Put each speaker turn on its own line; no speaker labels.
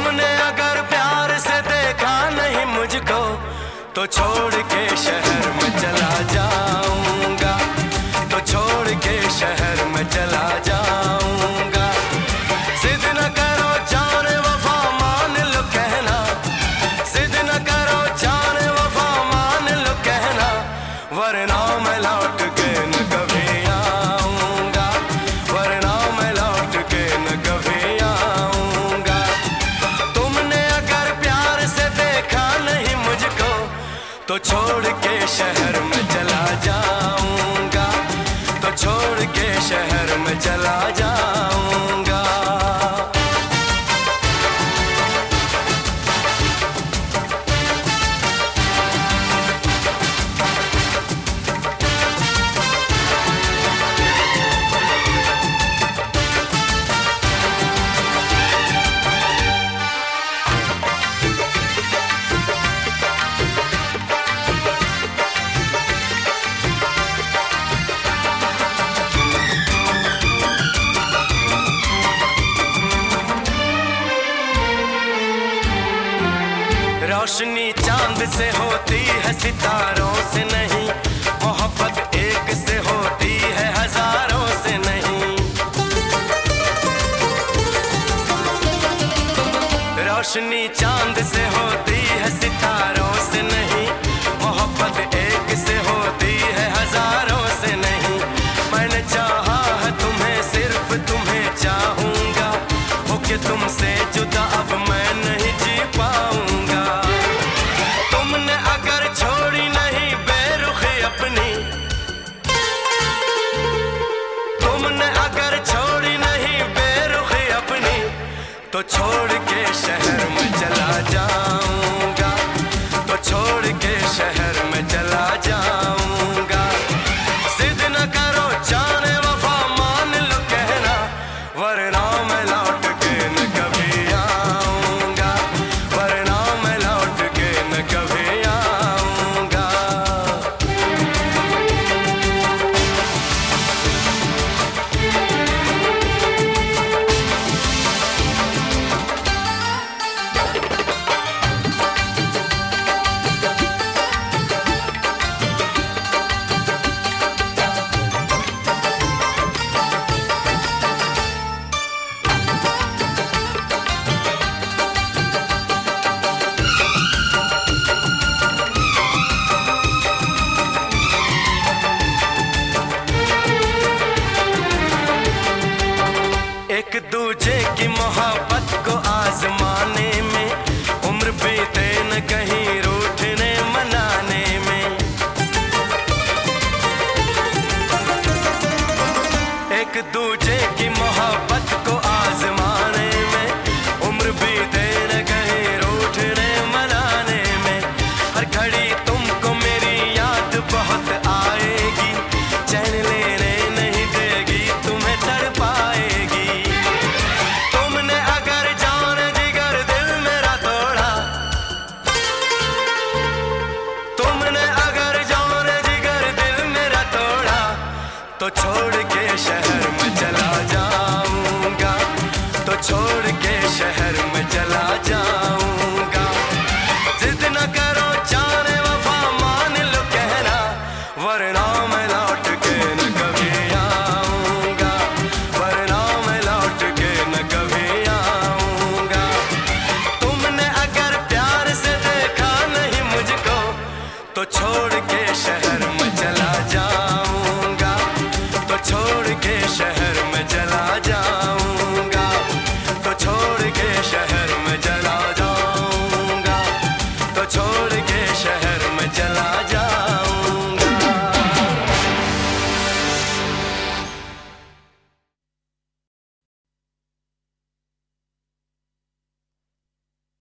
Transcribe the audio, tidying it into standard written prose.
तुमने अगर प्यार से देखा नहीं मुझको तो छोड़ के शहर में चला जाऊंगा, तो छोड़ के शहर में चला जाऊंगा। जिद न करो जाने वफा मान लो कहना, जिद न करो जाने वफा मान लो कहना, वरना मैं लौट के न कभी आऊंगा, वरना मैं लौट के न कभी आऊंगा। तुमने अगर प्यार से देखा नहीं मुझको तो छोड़ के शहर में चला जाऊंगा, तो छोड़ के शहर में चला जाऊंगा। रोशनी चांद से होती है सितारों से नहीं, मोहब्बत एक से होती है हजारों से नहीं। रोशनी चांद से होती है सितारों से नहीं, मोहब्बत एक से होती है हजारों से नहीं। मैंने चाहा है तुम्हें, सिर्फ तुम्हें चाहूंगा, हो के तुमसे